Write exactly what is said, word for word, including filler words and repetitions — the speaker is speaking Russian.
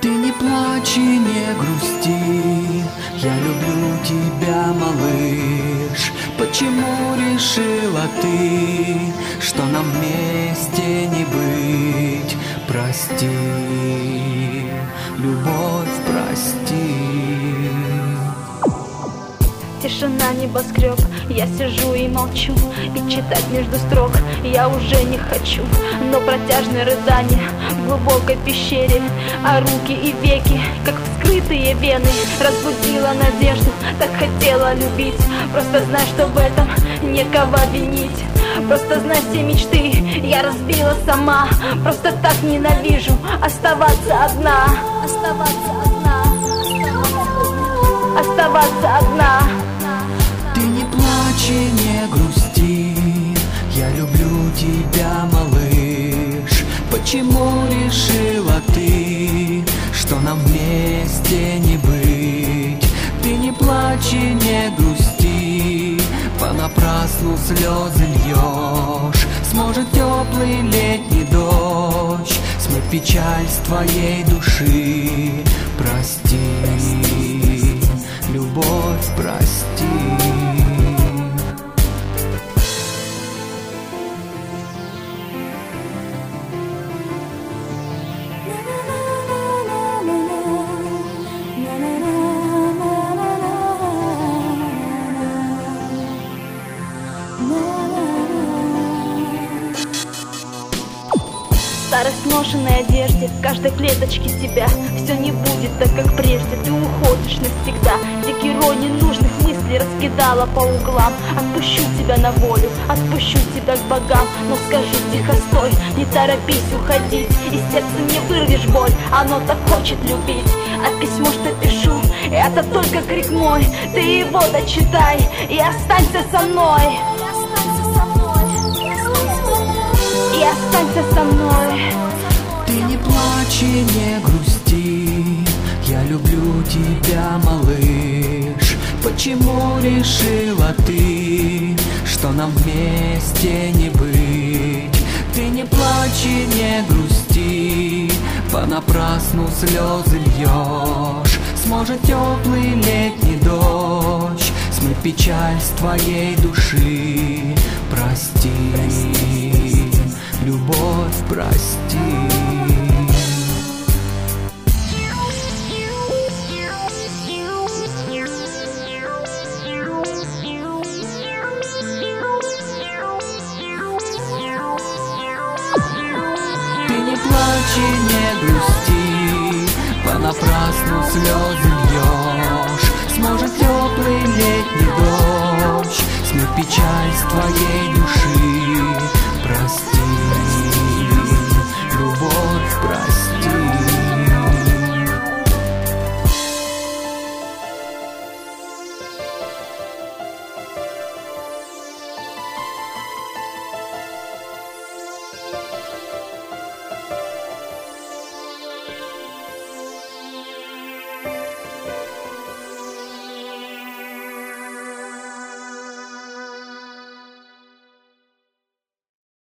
Ты не плачь и не грусти, я люблю тебя, малыш. Почему решила ты, что нам вместе не быть? Прости, любовь, прости. Тишина, небоскреб, я сижу и молчу, и читать между строк я уже не хочу. Но протяжное рыдание в глубокой пещере, а руки и веки, как вскрытые вены, разбудила надежду, так хотела любить. Просто знай, что в этом некого винить. Просто знай, все мечты я разбила сама. Просто так ненавижу оставаться одна. Оставаться одна. Оставаться одна. Ты не плачь и не грусти, я люблю тебя, малыш. Почему решила ты, что нам вместе не быть? Ты не плачь и не грусти, понапрасну слезы льешь. Сможет теплый летний дождь смыть печаль с твоей души. Прости, любовь, прости. Старость в ношенной одежде, в каждой клеточке тебя. Все не будет так, как прежде, ты уходишь навсегда. Дикий рой ненужных мыслей раскидала по углам. Отпущу тебя на волю, отпущу тебя к богам. Но скажу тихо, стой, не торопись уходить. Из сердца не вырвешь боль, оно так хочет любить. А письмо, что пишу, это только крик мой. Ты его дочитай и останься со мной. И останься со мной. Ты не плачь и не грусти, я люблю тебя, малыш. Почему решила ты, что нам вместе не быть? Ты не плачь и не грусти, понапрасну слезы льешь. Сможет теплый летний дождь смыть печаль с твоей души. Прости, любовь, прости. Ты не плачь и не грусти, понапрасну слезы льешь. Сможет теплый летний дождь смыть печаль с твоей души.